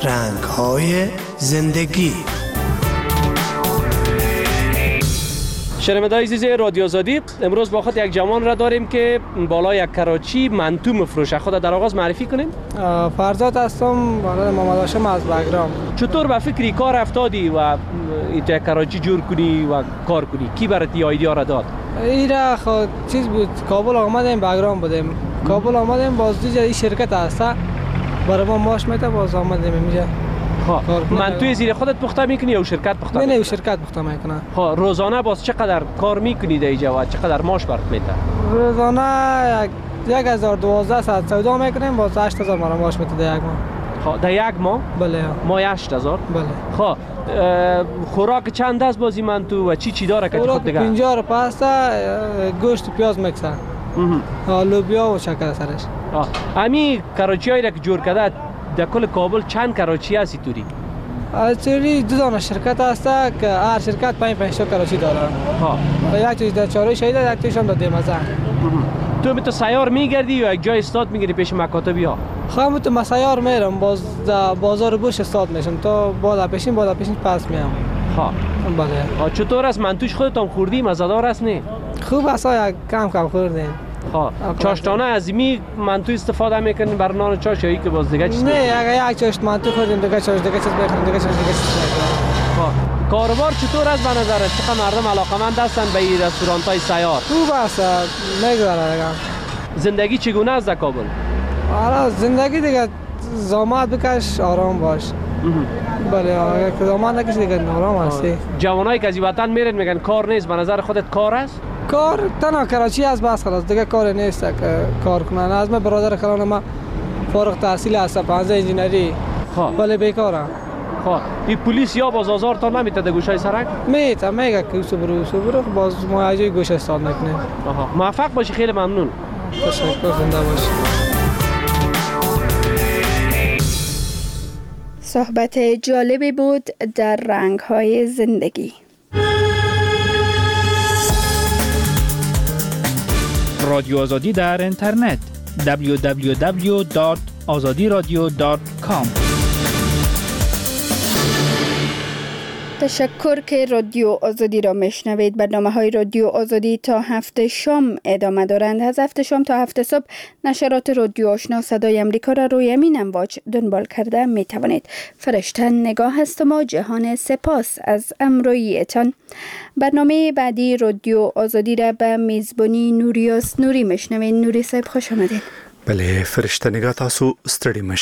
رنگ‌های زندگی. شنونده‌های عزیز رادیو آزادی، امروز با خود یک جوان را داریم که بالای یک کراچی منتو میفروشه. خود در آغاز معرفی کنیم. فرزاد هستم، بالای محمد هاشم از بگرام. چطور به فکری کار افتادی و یک کراچی جور کنی و کار کنی؟ کی برات این ایده را داد؟ ایرا خود چیز بود، کابل آمدیم، بگرام بودیم. کابل آمدیم، باز دیگه این شرکت هست برای ما ماش میده، باز آمدیم اینجا. منتو زیر خودت پخته میکنی یا شرکت پخته میکنی؟ نه شرکت پخته میکنه. روزانه باز چقدر کار میکنی در اینجا و چقدر ماش برات میده؟ روزانه 1012 ساعت سودا میکنیم، باز 8000 مرا ماش میده در یک ماه. در یک ماه؟ بله. ماه 8000؟ بله. خوراک چند است بازی منتو و چی داره که خود دیگه؟ 50 رو پاستا، گوشت و پیاز میکسه. لوبیا و شکر سرش. امی کراچیایی را که جور کرده در کل کابل چند کراچی هستی توری؟ توری دو دانه شرکت هست که هر شرکت 5 تا کراچی داره. یک توی در چهارراه شهید، یک تویش هم در دیمزن. تو تو سیار میگردی یا یک جای استاد میگیری پیش مکاتبی ها؟ خواهم تو مسیار میرم، باز در بازار بوش استاد میشم تا بالا پیشین پس میام. بله. چطور است منتوش خودتان خوردی؟ مزه‌دار است نه؟ خوب است، یک کم خوردیم. چاشتانه از می منتو استفاده میکنین بر نان چاش یا ای که باز دیگه چیز؟ نه، اگه یک چاشت منتو خوردیم دیگه چاش دیگه چیز بخوریم، دیگه چاش دیگه چیز بخوریم. کاروبار چطور است به نظرت؟ چقدر مردم علاقمند هستن به این رستوران های سیار؟ خوب است، میگذره دیگه. زندگی چگونه است در کابل؟ زندگی دیگه زحمت بکش، آرام باش. بله، اگه زحمت نکشی دیگه آرام هستی. جوانایی که از وطن میرن میگن کار نیست، به نظر خودت کار است؟ کار تنها کراچی است، بس خلاص دیگه کار نیست که کار کنن. از من برادر کلان ما فارغ التحصیل است، 15 انجینری. ولی بیکارم. این پلیس یا باز آزار تا نمیته در گوشه سرک؟ میگه که برو باز ما اجای گوشه استاد نکنیم. موفق باشی، خیلی ممنون. تشکر، زنده باشی. صحبت جالبی بود در رنگ‌های زندگی. رادیو آزادی در اینترنت www.azadiradio.com. تشکر که رادیو آزادی را میشنوید. برنامه‌های رادیو آزادی تا هفته شام ادامه دارند. از هفته شام تا هفته صبح نشرات رادیو آشنا صدای امریکا را روی امین امواج دنبال کرده می توانید. فرشته نگاه هستم و جهان سپاس از امرویتان. برنامه بعدی رادیو آزادی را به میزبانی نوریاس نوری میشنوید. نوری صاحب خوش آمدید. بله فرشته نگاه، تاسو ستړي